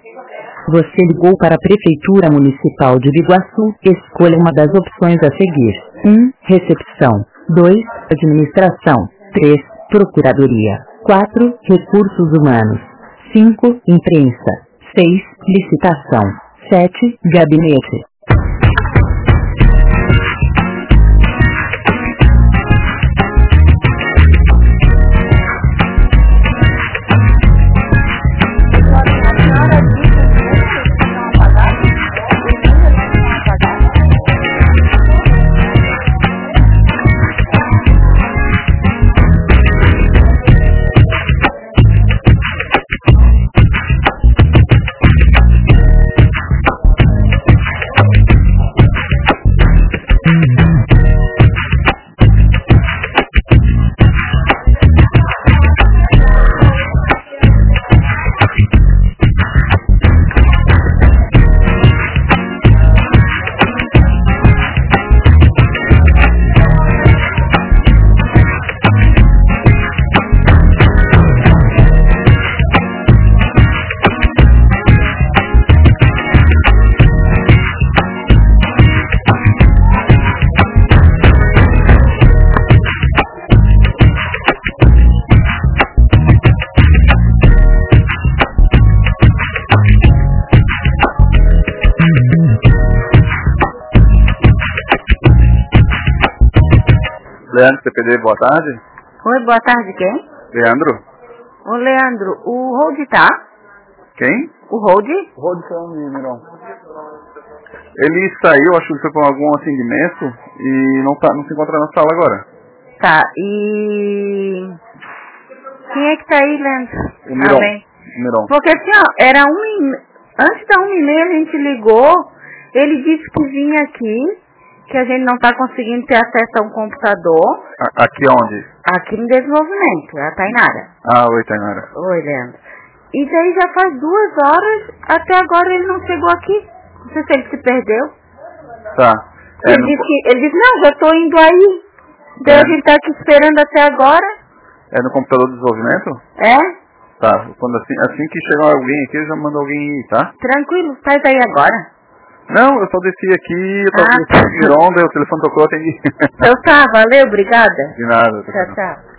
Você ligou para a Prefeitura Municipal de Biguaçu. Escolha uma das opções a seguir. 1. Recepção. 2. Administração. 3. Procuradoria. 4. Recursos humanos. 5. Imprensa. 6. Licitação. 7. Gabinete. Leandro, CPD, boa tarde. Oi, boa tarde, quem? Leandro. Ô, Leandro, o Hold tá? Quem? O Hold? O Hold saiu, Mirão. Ele saiu, acho que foi por algum atendimento e não se encontra na sala agora. Tá, e... Quem é que tá aí, Leandro? O Mirão. O Mirão. Porque assim, ó, era antes da 1h30 a gente ligou, ele disse que vinha aqui, que a gente não tá conseguindo ter acesso a um computador. Aqui onde? Aqui no desenvolvimento, a Tainara. Ah, oi, Tainara. Oi, Leandro. E daí já faz 2 horas, até agora ele não chegou aqui. Não sei se ele se perdeu. Tá. Ele disse, não, já tô indo aí. Daí a gente tá aqui esperando até agora. É no computador do desenvolvimento? É? Tá, quando assim que chegar alguém aqui, eu já mando alguém ir, tá? Tranquilo, sai daí agora. Não, eu só desci aqui, eu tava no Mironda, o telefone tocou, atendi. Então tá, valeu, obrigada. De nada. Tchau, tchau.